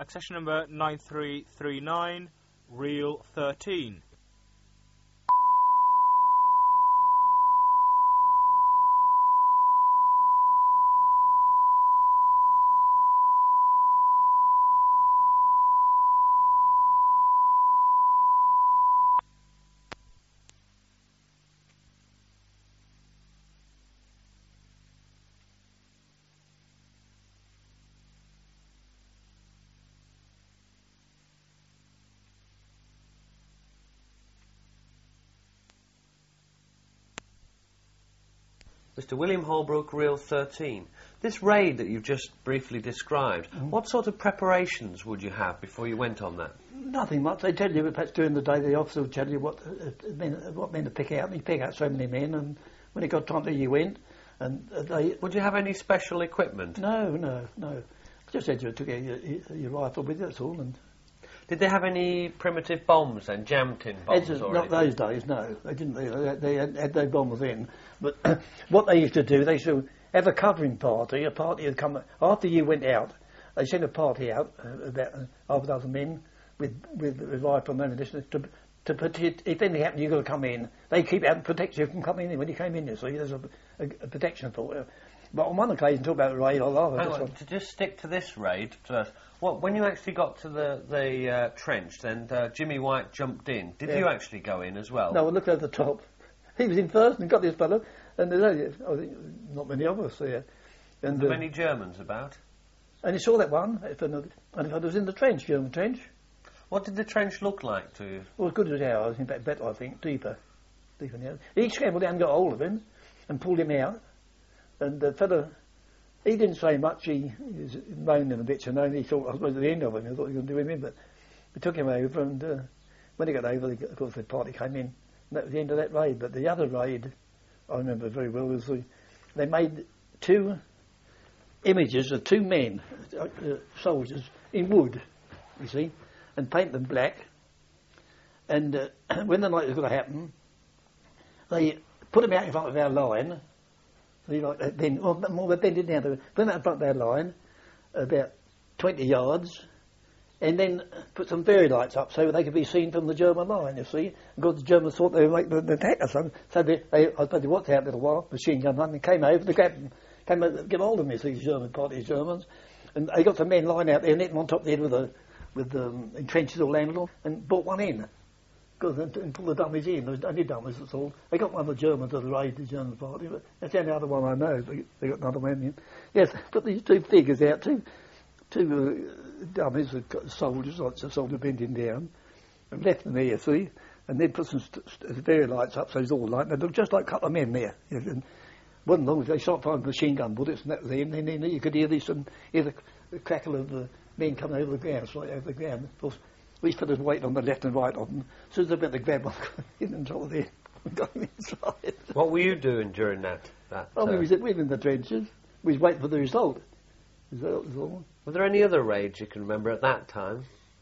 Accession number 9339, reel 13. Mr. William Holbrook, reel 13. This raid that you've just briefly described, what sort of preparations would you have before you went on that? Nothing much. They tell you, perhaps during the day, the officer would tell you what men to pick out. And you pick out so many men, and when it got time to you went. And they. Would you have any special equipment? No. Just said you took your rifle with you, that's all. And did they have any primitive bombs and jam-tin bombs? Not those days, no. They didn't. They had their bombs in. But what they used to do, they used to have a covering party. A party would come after you went out. They sent a party out, about half a dozen men with rifle and ammunition to protect. If anything happened, you've got to come in. They keep out and protect you from coming in when you came in. You see, there's a protection for you. But on one occasion, talk about the raid, to just stick to this raid first. When you actually got to the trench, and Jimmy White jumped in, did you actually go in as well? No, I looked over the top. He was in first and got this fellow, and there's not many of us there. And were there many Germans about? And he saw that one, and it was in the trench, German trench. What did the trench look like to you? Well, as good as ours, in fact, better, I think, deeper than ours. He scrambled down and got hold of him and pulled him out. And the fellow, he didn't say much. He was moaning a bit, and he thought I was at the end of him. I thought he was going to do him in, but we took him over, and when he got over, of course, the party came in, and that was the end of that raid. But the other raid, I remember very well, was they made two images of two men, soldiers, in wood, you see, and painted them black. And when the night was going to happen, they put them out in front of our line. Like that then, more they did now. They went out in front of their line, about 20 yards, and then put some fairy lights up so they could be seen from the German line, you see. Because the Germans thought they would make the attack or something. So I suppose they watched out a little while, machine gun running, came over, they grabbed them, came over, get hold of me, these German party Germans. And they got some men lying out there and hit them on top of the head with the trenches all landed on, and brought one in. And pull the dummies in. There's only dummies, that's all. They got one of the Germans to raid the German party, but that's the only other one I know. They got another man in. Yes, put these two figures out, two dummies, soldiers, like a soldier bending down, and left them there, see, and then put some fairy lights up so it's all light. They look just like a couple of men there. And wasn't long as they shot 5 machine gun bullets, and that was them. And then you could hear the crackle of the men coming over the ground, straight over the ground. Of course, these fellas waiting on the left and right of them. As soon as they went to grab one, in and top of there, and got him inside. What were you doing during that? We was in the trenches. We was waiting for the result. Was all. Were there any other raids you can remember at that time?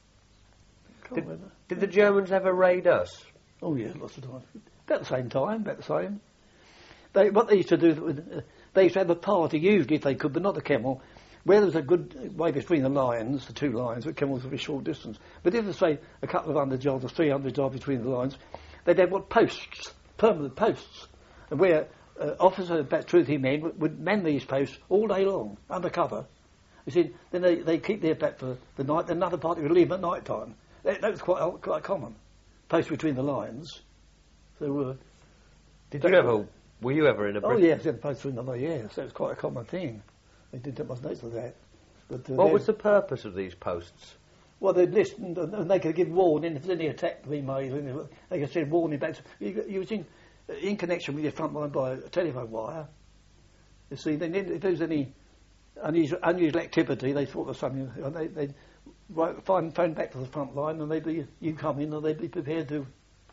Did the Germans ever raid us? Oh yeah, lots of times. About the same time, about the same. What they used to do, they used to have a party, usually if they could, but not the Camel, where there was a good way between the lines, the two lines, the Camels were a short distance. But if there's, say, a couple of 100 yards or 300 yards between the lines, they'd have posts, permanent posts, and where officers, truthy men, would man these posts all day long, undercover. You see, then they keep their back for the night, then another party would leave at night time. That was quite common, posts between the lines. So, were you ever in a... Oh yes, posts between the lines, yes, that was quite a common thing. They didn't take much notice of that. But, what was the purpose of these posts? Well, they'd listen and they could give warning if there's any attack to be made. They could send warning back. You was in connection with your front line by a telephone wire. You see, then if there was any unusual activity, they thought of something. They'd phone back to the front line, and you come in, and they'd be prepared to,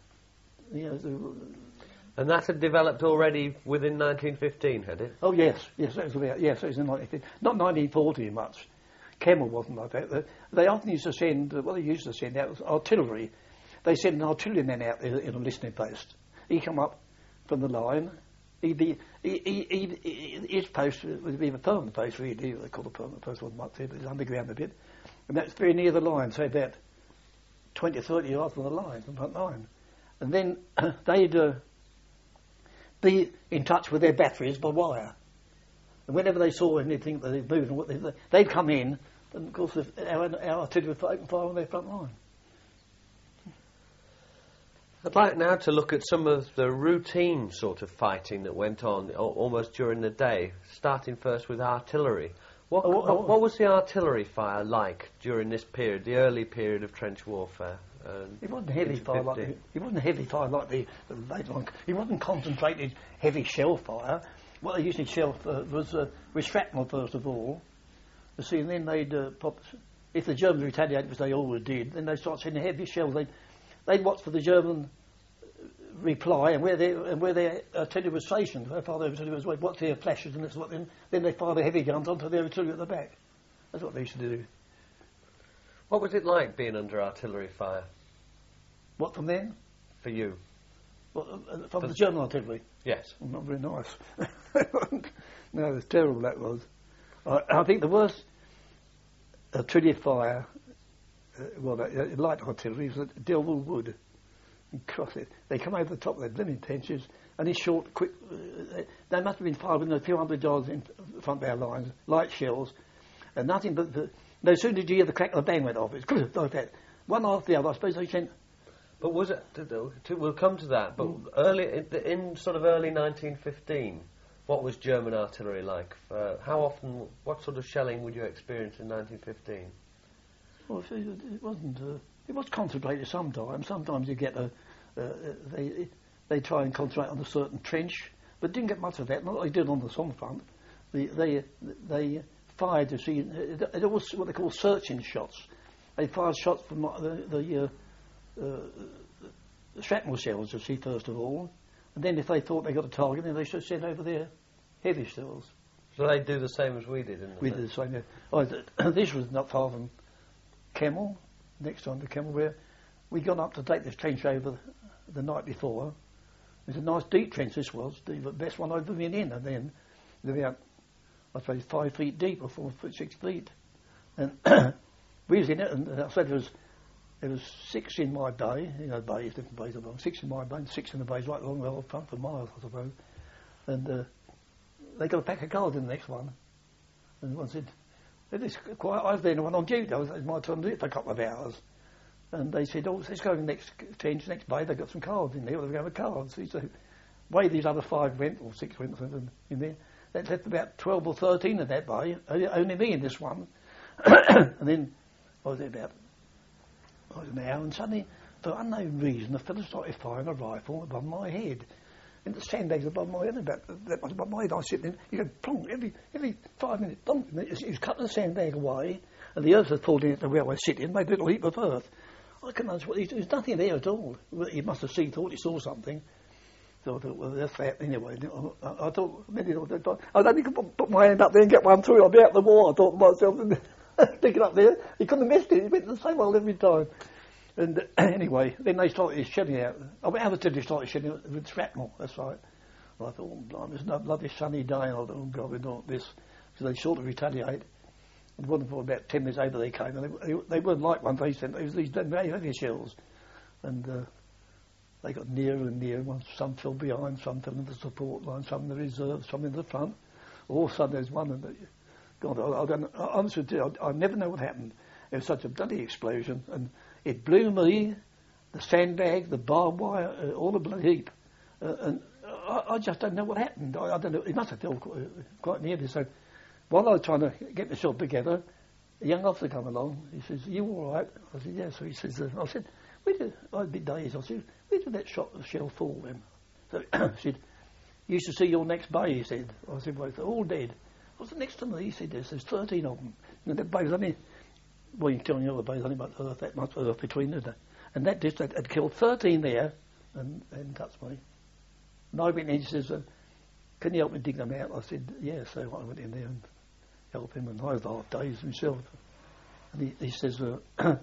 And that had developed already within 1915, had it? Oh yes, that was about, it was in 1915. Not 1940 much. Camel wasn't like that. They often used to send, they used to send out was artillery. They sent an artilleryman out there in a listening post. He'd come up from the line. His post would be a permanent post, really. They call it a permanent post, wasn't much there, but it's underground a bit. And that's very near the line, so about 20, 30 yards from the line, the front line. And then they'd be in touch with their batteries by wire. And whenever they saw anything that they'd moved, they'd come in, and of course our artillery would open fire on their front line. I'd like now to look at some of the routine sort of fighting that went on almost during the day, starting first with artillery. What was the artillery fire like during this period, the early period of trench warfare? It wasn't heavy fire like the later on. It wasn't concentrated heavy shell fire. What they usually shell was with shrapnel first of all. You see, and then they'd pop. If the Germans retaliated, which they always did, then they'd start sending heavy shells. They'd watch for the German reply and where their artillery was stationed. How far their artillery was, watch their flashes, and that's what. Then they fire the heavy guns onto their artillery at the back. That's what they used to do. What was it like being under artillery fire? What, from them? For you? What, from the German artillery? Yes. Well, not very nice. No, it was terrible, that was. I think the worst artillery fire, light artillery, was at Delville Wood. And cross it. They come over the top of their blimmin' trenches, and these short, quick... they must have been fired within a few hundred yards in front of our lines, light shells, and nothing but... No sooner did you hear the crack of the bang went off. It's like that. One after the other, I suppose they sent... But was it... We'll come to that, but in sort of early 1915, what was German artillery like? How often... What sort of shelling would you experience in 1915? Well, it wasn't... it was concentrated sometimes. Sometimes you get they try and concentrate on a certain trench, but didn't get much of that. Not like they did on the Somme front. They fired to see. It was what they call searching shots. They fired shots from the shrapnel shells, you see, first of all, and then if they thought they got a target, then they should send over their heavy shells. So they do the same as we did, We did the same. Yeah. Oh, this was not far from Kemmel. Next time to Kemmel, where we got up to take this trench over the night before. It was a nice deep trench, this was, the best one I've ever been in, and then about, I suppose, 5 feet deep or 4 foot 6 feet. And we was in it, and I said there was 6 in my bay, bays, different bays, 6 in my bay, and 6 in the bays right along the whole front for miles, I suppose. And they got a pack of cards in the next one, and one said, I was the only one on duty. It was my turn to do it for a couple of hours. And they said, let's go to the next trench, next bay. They've got some cards in there. They've got cards. So, way these other 5 went, or 6 went in there, that left about 12 or 13 in that bay. Only me in this one. And then I was there about an hour, and suddenly, for unknown reason, the fellow started firing a rifle above my head. And the sandbags above my head, about that much above my head. I was sitting there, you go plonk, every 5 minutes, plonk. He was cutting the sandbag away, and the earth had fallen into where I was sitting, made a little heap of earth. I couldn't understand what he was doing. There's nothing there at all. He must have thought he saw something. So I thought, well, that's that anyway. I thought, I'd only put my hand up there and get one through, I'll be out of the war. I thought to myself, stick it up there. He couldn't have missed it. He went the same hole every time. And anyway, then they started shelling out. Our artillery started shelling with shrapnel, that's right. Well, I thought, oh, blimey, it's a lovely sunny day, and I thought, oh, God, we don't want this. So they sort of retaliate. It wasn't for about 10 minutes later they came, and they weren't like ones they sent. It was these very heavy shells. And they got nearer and nearer. Some fell behind, some fell in the support line, some in the reserve, some in the front. All of a sudden there's one, and God, honestly, I never know what happened. It was such a bloody explosion, and it blew me, the sandbag, the barbed wire, all the bloody heap. And I just don't know what happened. I don't know. It must have fell quite nearly. So while I was trying to get myself together, a young officer come along. He says, "You all right?" I said, "Yes." So he says, I said, I'd be dazed. I said, "Where did that shell fall then?" So he said, "You used to see your next bay," he said. I said, "Well, they're all dead." I was next to me. He said, "Yes, there's 13 of them." And that bay's only... Well, you can tell me the bay's only about that much between them. And that had killed 13 there, and touched me. And I went in, he says, "Can you help me dig them out?" I said, "Yeah." So I went in there and helped him, and I was half dazed myself. And he says, "All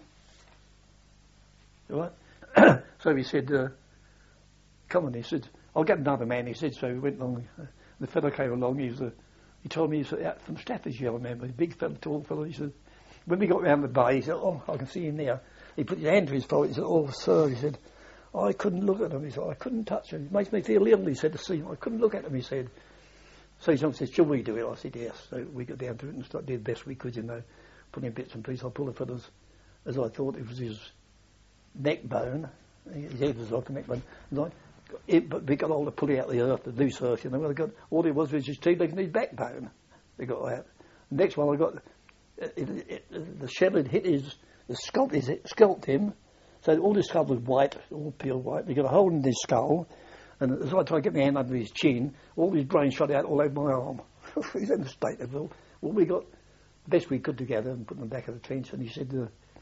right?" So he said, "Come on," he said, "I'll get another man," he said. So we went along. The fellow came along. He told me he was out from Staffordshire, I remember. A big fellow, tall fellow. He said, when we got round the bay, he said, "Oh, I can see him now." He put his hand to his throat. He said, "Oh, sir," he said, "I couldn't look at him." He said, "I couldn't touch him. It makes me feel ill," he said, "to see him. I couldn't look at him," he said. So he said, "Shall we do it?" I said, "Yes." So we got down to it and did the best we could, putting bits and pieces. I pulled the feathers as I thought it was his neck bone. His head was like a neck bone. But we got all the pulley out of the earth, the loose earth, all it was his 2 legs and his backbone. They got out. The next one I got, the shell had hit scalped him, so all his skull was white, all pure white. He got a hole in his skull, and as I tried to get my hand under his chin, all his brain shot out all over my arm. He's in the state of all. Well, we got the best we could together and put them back of the trench, and he said,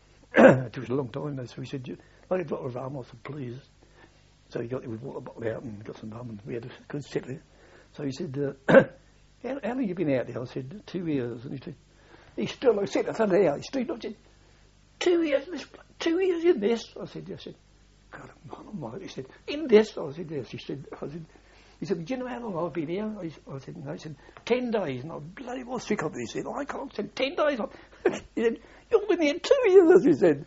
it took us a long time though, so he said, "Like a drop of rum." I said, "Please." So he got the water bottle out and got some rum, and we had a good sip of it. So he said, how long have you been out there? I said, 2 years. And he said, he still, I said, I found it out. He stood up and said, 2 years in this, 2 years in this? I said, yes. I said, "God almighty." He said, "In this?" I said, "Yes." He said, "Do you know how long I've been here?" I said, "No." He said, 10 days. And I bloody was sick of it. He said, "I can't." I said, 10 days. He said, "You've been here 2 years," he said.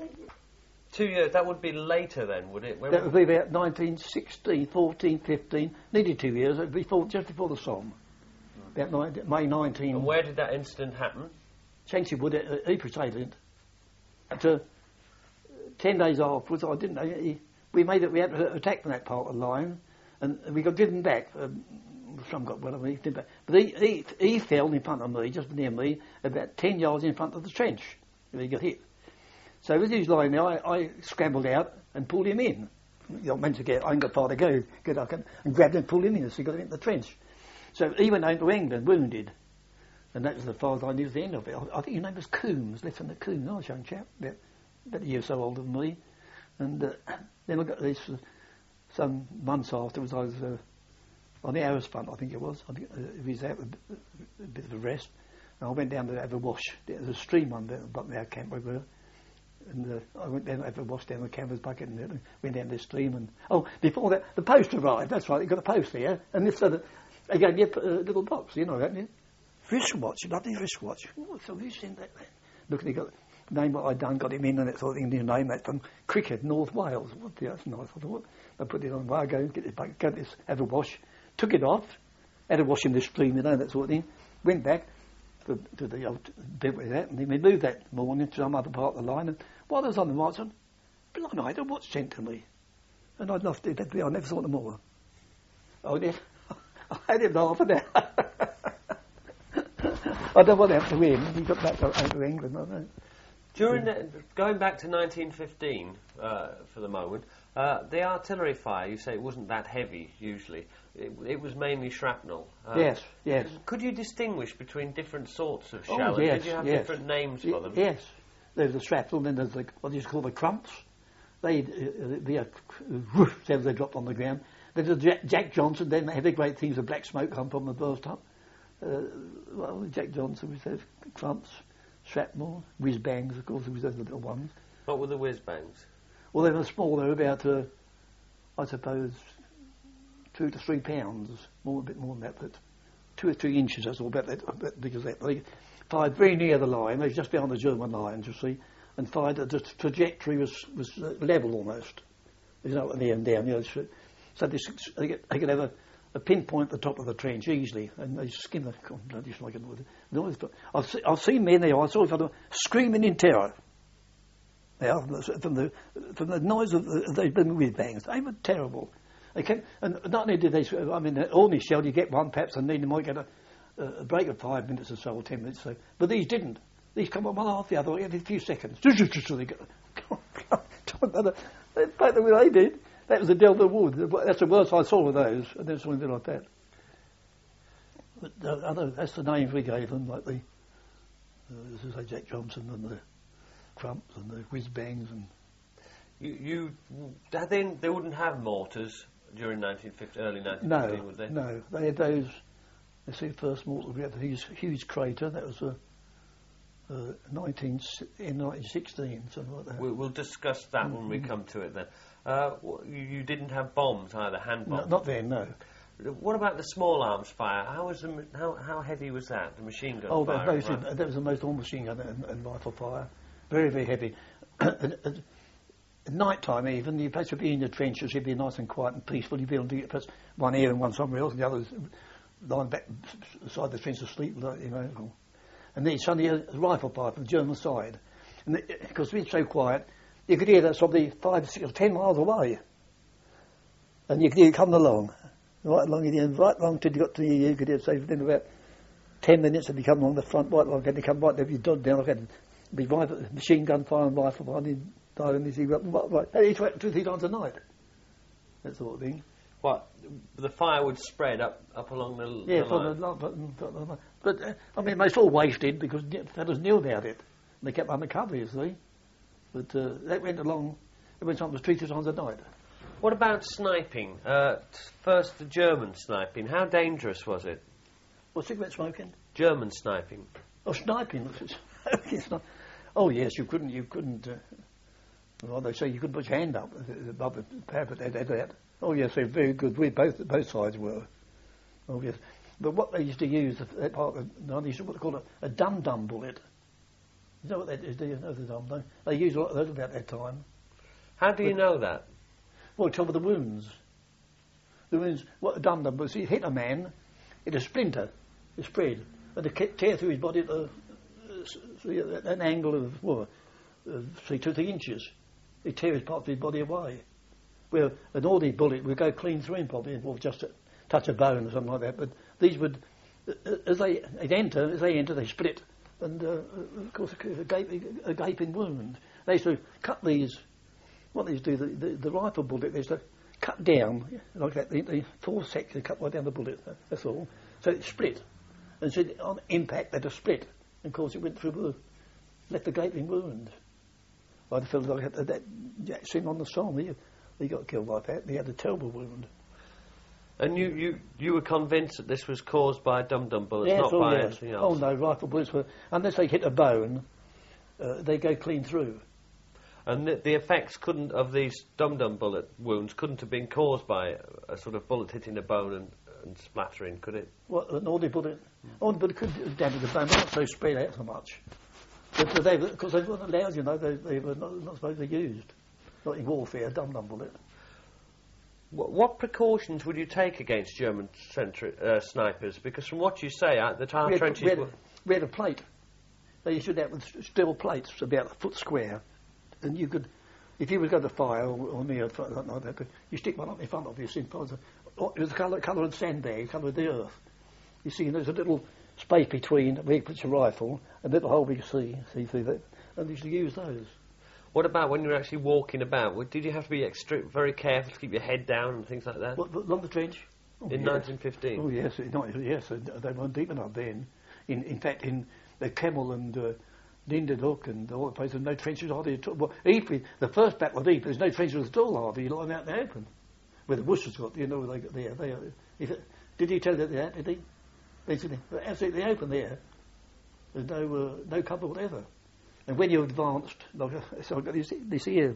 2 years, that would be later then, would it? That would be about 1916, 14, 15, nearly 2 years, just before the Somme. About May 19. And where did that incident happen? Changey Wood, Ypres Salient. After 10 days afterwards, I didn't know, we had to attack from that part of the line, and we got driven back. Some got well, he did back. But he fell in front of me, just near me, about 10 yards in front of the trench. He got hit. So as he was lying there, I scrambled out and pulled him in. I ain't got far to go. Get up and grabbed him and pulled him in, so he got him into the trench. So he went home to England, wounded. And that was as far as I knew the end of it. I think his name was Coombs, Lieutenant Coombs, nice young chap, about a year or so older than me. And then I got this, some months afterwards, I was on the Arras front, I think it was. He was out with a bit of a rest. And I went down to have a wash. There's a stream under our camp where we were. And I went down to have a wash down the canvas bucket and went down this stream. And before that, the post arrived. That's right, they got a post there. And this they gave me a little box, that, yeah? Wristwatch, bloody wristwatch. So who's in that then? Look, he got the name what I'd done, got him in, and it's sort of Indian name. That's from Cricket, North Wales. That's nice. I thought, I put it on. Well, I go get this bucket, go this, have a wash. Took it off, had a wash in the stream, that sort of thing. Went back to the old bit with that, and then we moved that morning to some other part of the line. And while I was on the march, I said, "Blimey, I had a watch sent to me," and I'd loved it. I never saw them more. I had him half an hour. I don't know what happened to him. He got back over to England. I don't know. During going back to 1915 for the moment, the artillery fire, you say it wasn't that heavy usually. It was mainly shrapnel. Yes. Could you distinguish between different sorts of shell? Oh, yes, Did you have different names for them? Yes. There's the shrapnel, then there's what you call the crumps. They'd be a whoosh as they dropped on the ground. There's a Jack Johnson, then they had the great things of black smoke come from the burst up. Jack Johnson, we said crumps, shrapnel, whiz bangs, of course, there was those little ones. What were the whiz bangs? Well, they were small, they were about, I suppose, 2 to 3 pounds, a bit more than that, but 2 or 3 inches, that's all, about that big as that. They fired very near the line, they were just behind the German lines, you see, and fired, the trajectory was level almost. There's no up and down, so they could have a pinpoint at the top of the trench easily, and they skim the bloody like a noise. But I've seen men there. I saw them screaming in terror. Now, from the noise of they've been whiz bangs, they were terrible. They came, and not only did they, ordinary shell you get one perhaps, and then you might get a break of 5 minutes or so, or 10 minutes. So, but these didn't. These come on one after the other every few seconds. In fact, the way they did. That was the Delta Wood. That's the worst I saw of those. I never saw anything like that. But that's the names we gave them, like this is Jack Johnson and the crumps and the whiz bangs and. They wouldn't have mortars during early 1915, would they? No, they had those. You see, first mortar we had the huge crater. That was in 1916, something like that. We'll discuss that when we come to it then. You didn't have bombs either, hand bombs? No, not then, no. What about the small arms fire? How heavy was that? The machine gun fire. That was the most all machine gun and rifle fire. Very, very heavy. At night time even, you're supposed to be in the trenches, you'd be nice and quiet and peaceful, you'd be able to get perhaps one here and one somewhere else, and the others lying back beside the trench asleep, you know. And then suddenly a rifle fire from the German side. And because it's so quiet, you could hear that probably 5, 6 or 10 miles away. And you could hear it coming along. Right along till you got to you could hear it, say within about 10 minutes they'd be coming along the front, right along, they'd come right there, you'd dodge down, like that'd be machine gun fire and rifle fire, and each way 2-3 times a night. That sort of thing. What? The fire would spread up along the line? But I mean, most all wasted because fellas knew about it. And they kept undercover, you see. But that went along, it went sometimes 2-3 times a night. What about sniping? First, the German sniping. How dangerous was it? What, cigarette smoking? German sniping. Oh, sniping. Oh, yes, you couldn't. Well, they say you couldn't put your hand up above the parapet. Oh, yes, they're very good. Both sides were. Oh, yes. But what they used to use, that part of they used to what they call a dum-dum bullet. You know what that is, do you know the dum-dum? They used a lot of those about that time. How do you know that? Well, tell me the wounds. The wounds, what a dum-dum was, you hit a man, it'd splinter, it spread, and it tear through his body at an angle of, well, say 2-3 inches. It tear his part of his body away. Where an ordinary bullet would go clean through him probably, or just touch a bone or something like that. But these would, as they enter, they split, and of course a gaping wound. They used to cut these. What they used to do, the rifle bullet, they used to cut down like that. The 4 sections, cut right down the bullet. That's all. So it split, and so on impact, they just split. And of course, it went through, left a gaping wound. I felt like that Jackson on the song. He got killed like that. He had a terrible wound. And you were convinced that this was caused by dum-dum bullets, not by anything else? Oh no, rifle bullets were, unless they hit a bone, they go clean through. And the effects of these dum-dum bullet wounds couldn't have been caused by a sort of bullet hitting a bone and splattering, could it? Well, an ordinary bullet could damage the bone, but not so spread out so much. But because they weren't allowed, you know, they were not supposed to be used. Not in warfare, a dum-dum bullet. What precautions would you take against German snipers? Because from what you say, the tar trenches we had a plate. They issued out with steel plates about a foot square. And you could, if you was going to fire or near something like that, you stick one up in front of you. It was the colour of sandbag, colour of the earth. You see, and there's a little space between where you put your rifle and a little hole you see through that. And you used to use those. What about when you were actually walking about? Did you have to be very careful to keep your head down and things like that? What, along the trench? In 1915? Oh, yes. They weren't deep enough then. In fact, in the Kemmel and Lindenhook and all the places, no trenches hardly at all. Well, Ypres, the first battle of Ypres, there's no trenches at all hardly. You're lying out in the open. Where the Worcesters got, you know, where they got there. Did he tell you that, did he? They're absolutely open there. There's no cover whatever. And when you advanced, like, so I've got this here,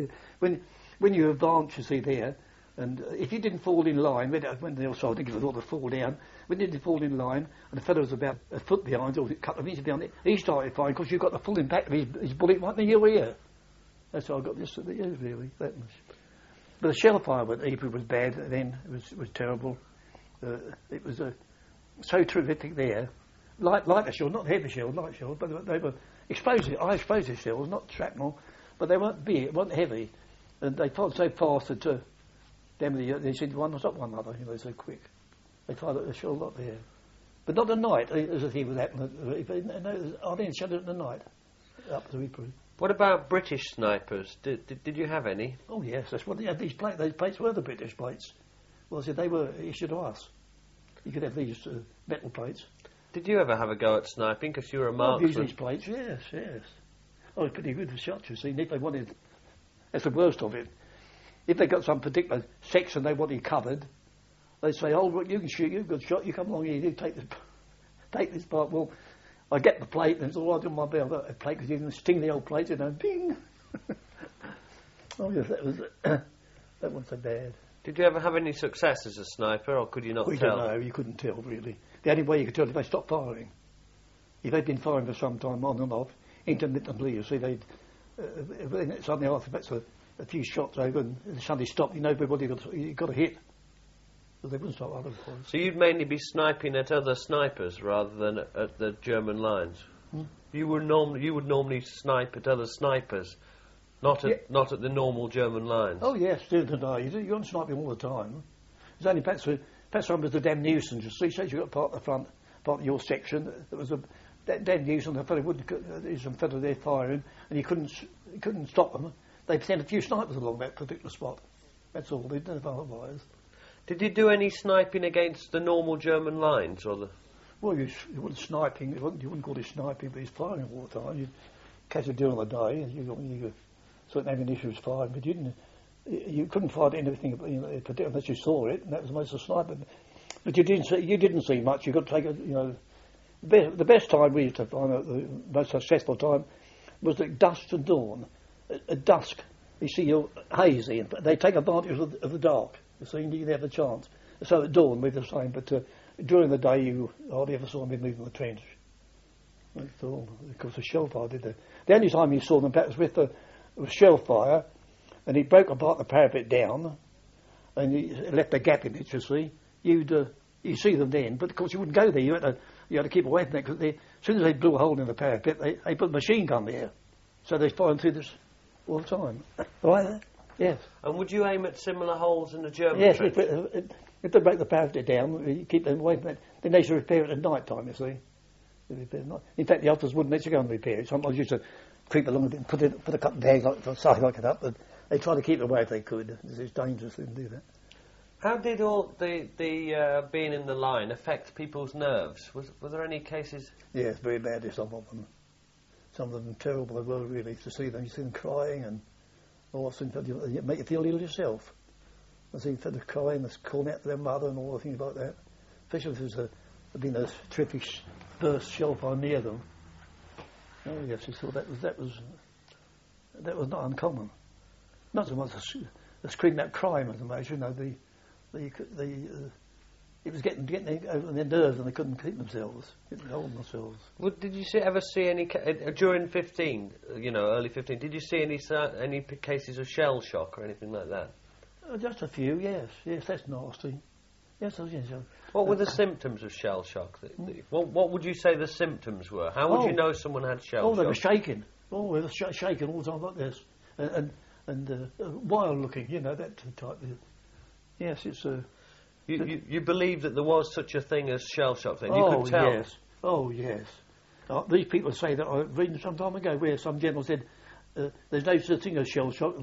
when you advance, you see there, and if you didn't fall in line, when the other side didn't give to fall down, when you didn't fall in line, and the fellow was about a foot behind, or a couple of inches behind it, he started firing because you got the full impact of his bullet right in your ear. That's how I got this at the ear, really, that much. But the shell fire with Ypres was bad then, it was terrible. It was so terrific there. Lighter shell, not heavy shell, light shell, but they were explosive shells, not shrapnel, but they weren't big, weren't heavy, and they fired so fast that they said one was up one another, you know, so quick. They fired a shell a lot there, but not at night, as a thing would happen. I didn't shut it at the night, up to Ypres. What about British snipers? Did you have any? Oh yes, that's what they had. These plates were the British plates. Well, I said they were issued to us. You could have these metal plates. Did you ever have a go at sniping? Because you were a marksman. I've used these plates, yes. I was pretty good for shots, you see. And if they wanted, that's the worst of it. If they got some particular section they wanted covered, they'd say, "Oh, look, you can shoot. You've got a shot. You come along here. You take this part." Well, I get the plate, and it's all right on my belt. I've got a plate because you can sting the old plate, you know, bing. Oh yes, that wasn't so bad. Did you ever have any success as a sniper, or could you not We tell? don't know. You couldn't tell really. The only way you could tell if they stopped firing. If they'd been firing for some time on and off, intermittently, you see, they'd suddenly after that's a few shots over and suddenly stopped. You know, everybody got a hit. So they wouldn't stop other points. So you'd mainly be sniping at other snipers rather than at the German lines. You would normally snipe at other snipers, not at the normal German lines. Oh yes, during the day. You weren't sniping all the time. There's only perhaps one was the damn nuisance. You see, so you got part of the front, part of your section. There was that damn nuisance. The fellow there's some fellow there firing, and you couldn't stop them. They sent a few snipers along that particular spot. That's all. They didn't have otherwise. Did you do any sniping against the normal German lines, or the? Well, you weren't sniping. You wouldn't call it sniping, but he's firing all the time. You'd catch it during the day. You certain ammunition was firing, but you couldn't fire anything, particularly unless you saw it, and that was most of the sniping. But you didn't see much. You got to take the best time we used to find the most successful time was at dusk and dawn. At dusk, you see you're hazy, and they take advantage of the dark. So you didn't have a chance. So at dawn we're the same, but during the day you hardly ever saw them moving the trench. That's all. Of course, the shell fire did that. The only time you saw them, that was with shell fire, and he broke apart the parapet down, and he left a gap in it. You see, you see them then, but of course you wouldn't go there. You had to keep away from that because as soon as they blew a hole in the parapet, they put a machine gun there, so they're firing through this all the time. Right? Yes. And would you aim at similar holes in the German trench? Yes, if they break the parapet down, you keep them away from it. Then they should repair it at night time, you see. In fact, the officers wouldn't let you go and repair it. Sometimes you used to creep along a bit and put a couple of bags like it up, but they tried to keep it away if they could. It's dangerous to do that. How did all the being in the line affect people's nerves? Were there any cases? Yes, very badly, some of them. Some of them terrible as well, really, to see them. You see them crying and all of a sudden you make you feel ill yourself. I see them crying, calling out to their mother and all the things like that. Especially if there's been a terrific burst shell fire near them. Oh yes, you saw that was not uncommon. Not so much the screaming out crime as much, it was getting over their nerves and they couldn't keep themselves, couldn't hold themselves. Well, did you ever see any during 15? Early 15. Did you see any cases of shell shock or anything like that? Just a few, yes. Yes, that's nasty. Yes. What were the symptoms of shell shock? What would you say the symptoms were? How would you know someone had shell shock? They were shaking. They were shaking all the time like this, and wild looking. That type. Yes, it's. You believe that there was such a thing as shell shock? Then you could tell. Yes. Oh yes. These people say that I read some time ago where some general said there's no such thing as shell shock.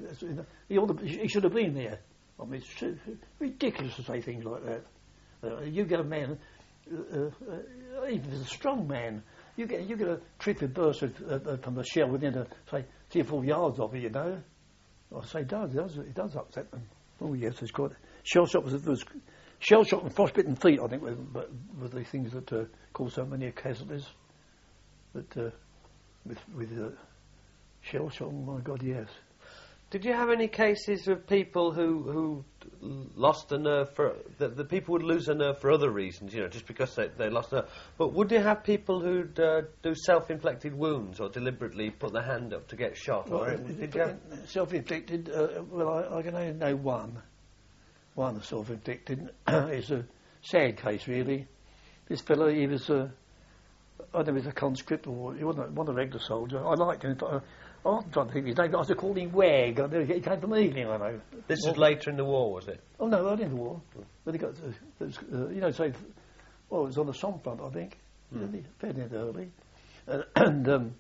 He should have been there. I mean, it's ridiculous to say things like that. You get a man, even if it's a strong man, you get a terrific burst from the shell within, say, 3 or 4 yards of it, I say it does upset them. Oh yes, it's quite. Shell shock shell shock and frostbitten feet, I think, were the things that caused so many casualties. But with shell shock, oh my God, yes. Did you have any cases of people who lost a nerve the people would lose a nerve for other reasons, just because they lost a nerve? But would you have people who'd do self-inflicted wounds or deliberately put their hand up to get shot? Self-inflicted, I can only know one. One self-inflicted. It's a sad case, really. This fellow, he was, I don't know if he was a conscript or he wasn't a regular soldier. I liked him, but I'm trying to think of his name. I used to call him Wag. He came from Ealing, I know. This was later in the war, was it? Oh no, early in the war. But he got, it was on the Somme front, I think. Fairly early, and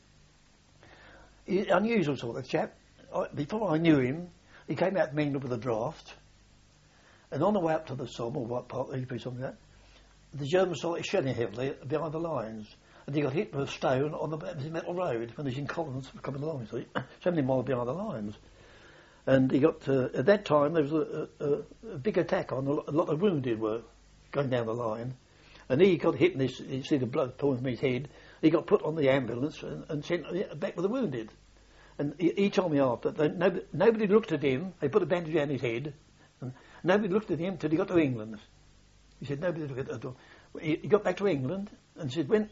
unusual sort of chap. Before I knew him, he came out from England with a draft. And on the way up to the Somme, or what part, something like that, the Germans started shelling heavily behind the lines. And he got hit with a stone on the metal road when he was in Collins coming along, see, 70 miles behind the lines. And he got, at that time, there was a big attack on, a lot of wounded were going down the line. And he got hit, and you see the blood pouring from his head. He got put on the ambulance and sent back with the wounded. And he told me after that nobody looked at him. They put a bandage around his head. Nobody looked at him till he got to England. He said nobody looked at him at all. He got back to England and said when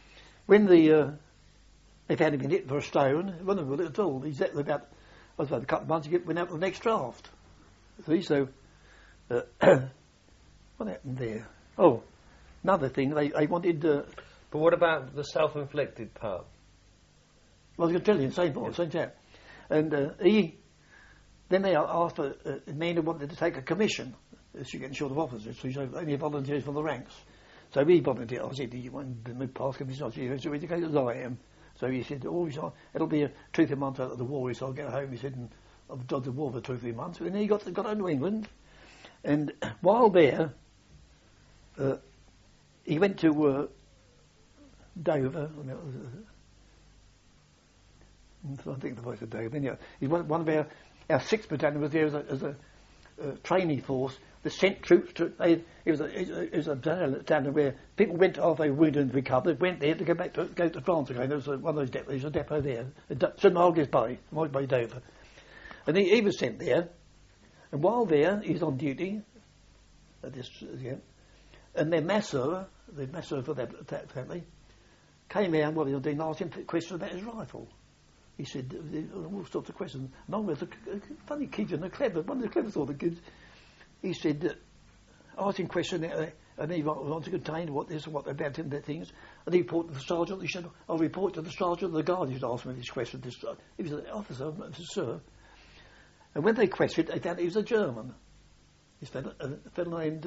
they found him been hit for a stone, it wasn't good at all. He said about a couple of months he went out to the next draft. See, so what happened there? Oh, another thing, they wanted... but what about the self-inflicted part? Well, I was going to tell you, same chap. And then they asked for a man who wanted to take a commission. As you're getting short of officers, so only volunteers for the ranks. So he volunteered. I said, you want to move past commission? I said, you're as educated as I am. So he said, it'll be 2 3 months out of the war, so I'll get home. He said, and I've done the war for 2 3 months. And then he got home to England. And while there, he went to Dover. I think the voice of Dover. Anyway, he one of our 6th battalion was there as a training force. They sent troops to. It was a battalion where people went off, they were wounded and recovered, went there to go to France again. There was one of those depots. There's a depot there, St Margaret's Bay, Dover, and he was sent there. And while there, he was on duty. And their masseur for that family, came out while he was doing, asked him questions about his rifle. He said all sorts of questions. And I was a funny kid and clever, one of the clever sort of kids. He said, asked him questions, and he wanted to contain what this and what about him, their things. And he reported to the sergeant. He said, I'll report to the sergeant of the guard who's asked me this question. He was an officer, sir. And when they questioned, they found he was a German. He was a fellow named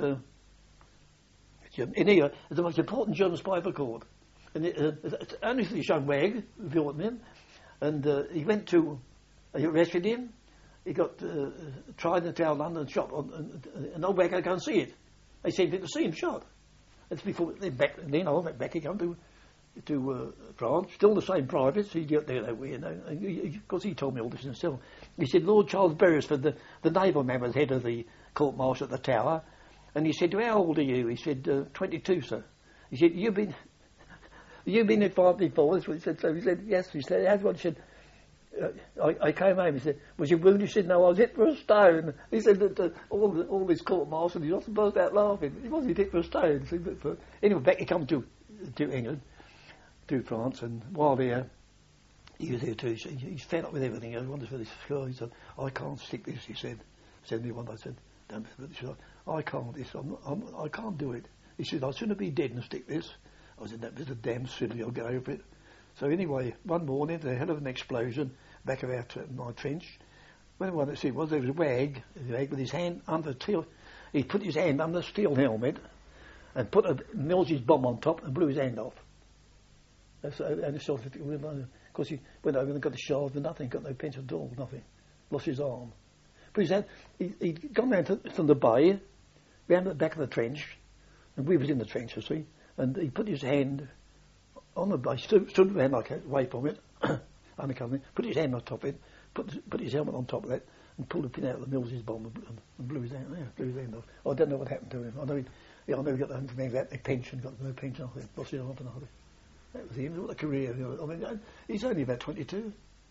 in here, the most important German spy ever caught. And it's only this young wag, brought him in, and they arrested him. He got tried in the Tower of London, shot, and old wag, I go and see it. They sent him to see him shot. It's before then I went back again to France, still the same privates. He got there that way, you know. Because he told me all this himself. He said Lord Charles Beresford, the naval man, was head of the court martial at the Tower, and he said, "How old are you?" He said, 22, sir. He said, "You've been in France before?" That's what he said. So he said, "Yes." He said, "That's what he said." I came home. He said, "Was you wounded?" He said, "No, I was hit for a stone." He said that all this court martial, he just burst out laughing. He wasn't hit for a stone. Anyway, back he comes to England, to France, and while there, he was there too. He's fed up with everything. He wanted for this girl. He said, "I can't stick this." He said, "Send me one." I said, "Don't." He said, "I can't. He said, I can't do it." He said, "I'd sooner be dead than stick this." I said, "That was a damn silly. I'll get over it." So anyway, one morning, there had an explosion back of my trench. When I wanted to see what there was a wag with his hand under the steel. He put his hand under the steel helmet and put a Mills's bomb on top and blew his hand off. Of course, he went over and got the shard and nothing, got no pension at all, nothing. Lost his arm. But his hand, he'd gone round from the bay, round the back of the trench, and we was in the trench, you see, and he put his hand on the bay, stood around like away from it, undercover, put his hand on top of it, put his helmet on top of that, and pulled a pin out of the Mills's bomb and blew his hand off. I don't know what happened to him. I know he got the pension, got no pension, lost his arm and all. That was him. What a career! I mean, he's only about 22.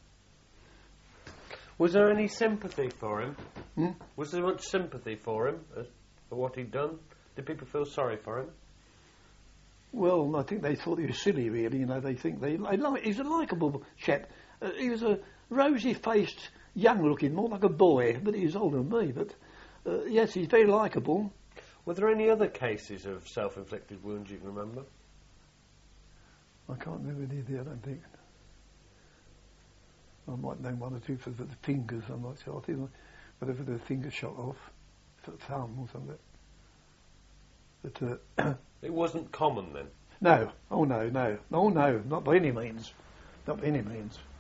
Was there any sympathy for him? Hmm? Was there much sympathy for him for what he'd done? Did people feel sorry for him? Well, I think they thought he was silly, really. You know, they think he's a likeable chap. He was a rosy-faced, young-looking, more like a boy, but he was older than me. But yes, he's very likeable. Were there any other cases of self-inflicted wounds you can remember? I can't remember any of the, I don't think. I might know one or two for the fingers, I'm not sure. I think whatever the finger shot off, for the thumb or something. But it wasn't common then? No. Oh no, not by any means. Not by any means.